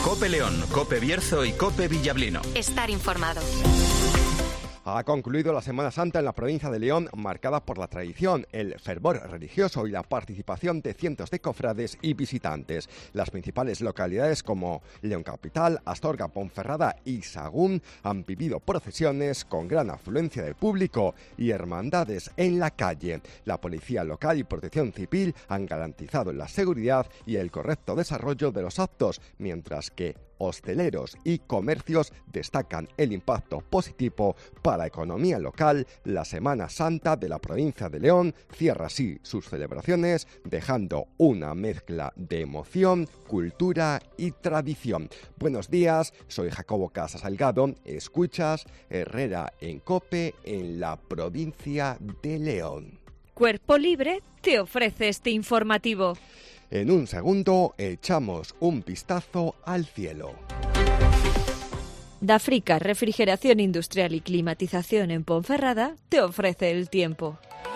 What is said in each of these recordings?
Cope León, Cope Bierzo y Cope Villablino. Estar informado. Ha concluido la Semana Santa en la provincia de León, marcada por la tradición, el fervor religioso y la participación de cientos de cofrades y visitantes. Las principales localidades como León Capital, Astorga, Ponferrada y Sahagún han vivido procesiones con gran afluencia de público y hermandades en la calle. La policía local y protección civil han garantizado la seguridad y el correcto desarrollo de los actos, mientras que hosteleros y comercios destacan el impacto positivo para la economía local. La Semana Santa de la provincia de León cierra así sus celebraciones, dejando una mezcla de emoción, cultura y tradición. Buenos días, soy Jacobo Casas Salgado, escuchas Herrera en Cope en la provincia de León. Cuerpo Libre te ofrece este informativo. En un segundo echamos un vistazo al cielo. Dafrica, refrigeración industrial y climatización en Ponferrada, te ofrece el tiempo.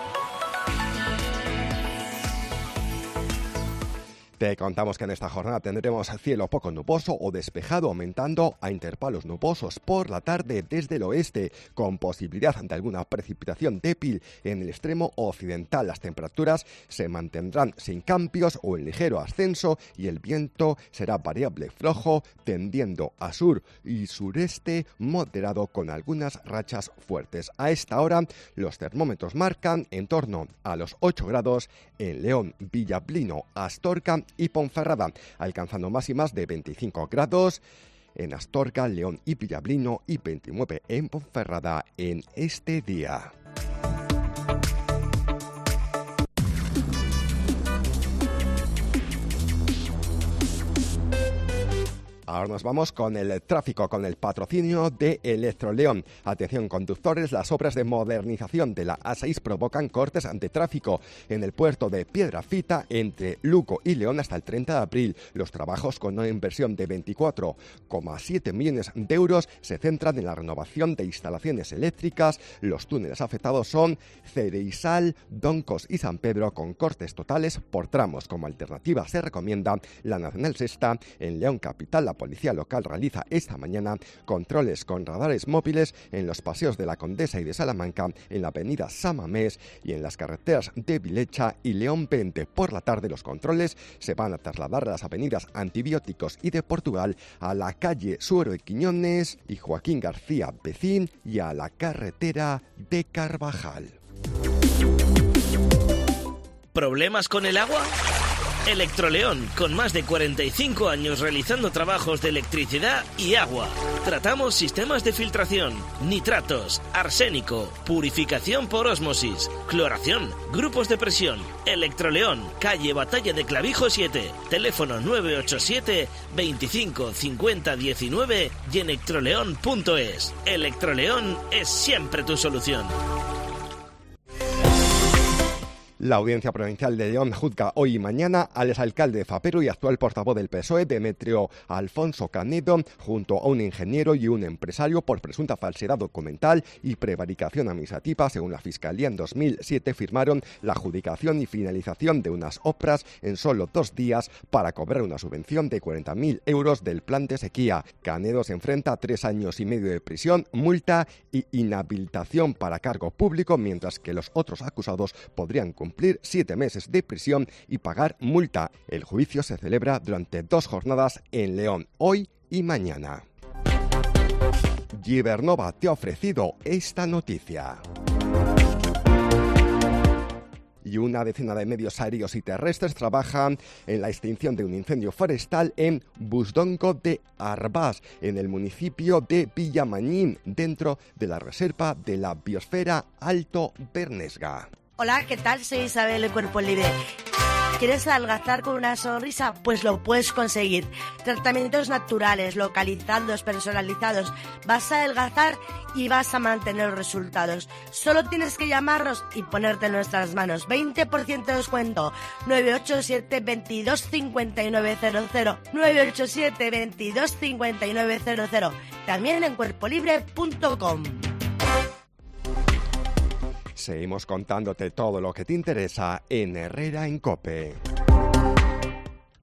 Te contamos que en esta jornada tendremos cielo poco nuboso o despejado, aumentando a intervalos nubosos por la tarde desde el oeste, con posibilidad de alguna precipitación débil en el extremo occidental. Las temperaturas se mantendrán sin cambios o en ligero ascenso y el viento será variable flojo, tendiendo a sur y sureste moderado con algunas rachas fuertes. A esta hora los termómetros marcan en torno a los 8 grados en León, Villablino, Astorga y Ponferrada, alcanzando máximas de 25 grados en Astorga, León y Villablino y 29 en Ponferrada en este día. Ahora nos vamos con el tráfico, con el patrocinio de Electroleón. Atención conductores, las obras de modernización de la A6 provocan cortes de tráfico en el puerto de Piedrafita entre Lugo y León hasta el 30 de abril. Los trabajos, con una inversión de 24,7 millones de euros, se centran en la renovación de instalaciones eléctricas. Los túneles afectados son Cereisal, Doncos y San Pedro, con cortes totales por tramos. Como alternativa se recomienda la Nacional Sexta. En León Capital, la policía local realiza esta mañana controles con radares móviles en los paseos de la Condesa y de Salamanca, en la avenida Samamés y en las carreteras de Vilecha y León 20. Por la tarde los controles se van a trasladar a las avenidas Antibióticos y de Portugal, a la calle Suero de Quiñones y Joaquín García Becín y a la carretera de Carvajal. ¿Problemas con el agua? Electroleón, con más de 45 años realizando trabajos de electricidad y agua. Tratamos sistemas de filtración, nitratos, arsénico, purificación por ósmosis, cloración, grupos de presión. Electroleón, calle Batalla de Clavijo 7, teléfono 987 25 50 19 y electroleón.es. Electroleón es siempre tu solución. La Audiencia Provincial de León juzga hoy y mañana al exalcalde de Fapero y actual portavoz del PSOE, Demetrio Alfonso Canedo, junto a un ingeniero y un empresario por presunta falsedad documental y prevaricación administrativa. Según la Fiscalía, en 2007 firmaron la adjudicación y finalización de unas obras en solo 2 días para cobrar una subvención de 40.000 euros del plan de sequía. Canedo se enfrenta a 3 años y medio de prisión, multa y inhabilitación para cargo público, mientras que los otros acusados podrían cumplir 7 meses de prisión y pagar multa. El juicio se celebra durante 2 jornadas en León, hoy y mañana. Gibernova te ha ofrecido esta noticia. Y una decena de medios aéreos y terrestres trabajan en la extinción de un incendio forestal en Busdongo de Arbás, en el municipio de Villamañín, dentro de la reserva de la biosfera Alto Bernesga. Hola, ¿qué tal? Soy Isabel de Cuerpo Libre. ¿Quieres adelgazar con una sonrisa? Pues lo puedes conseguir. Tratamientos naturales, localizados, personalizados. Vas a adelgazar y vas a mantener los resultados. Solo tienes que llamarnos y ponerte en nuestras manos. 20% de descuento. 987 22 59 00. 987 22 59 00. También en cuerpolibre.com. Seguimos contándote todo lo que te interesa en Herrera en Cope.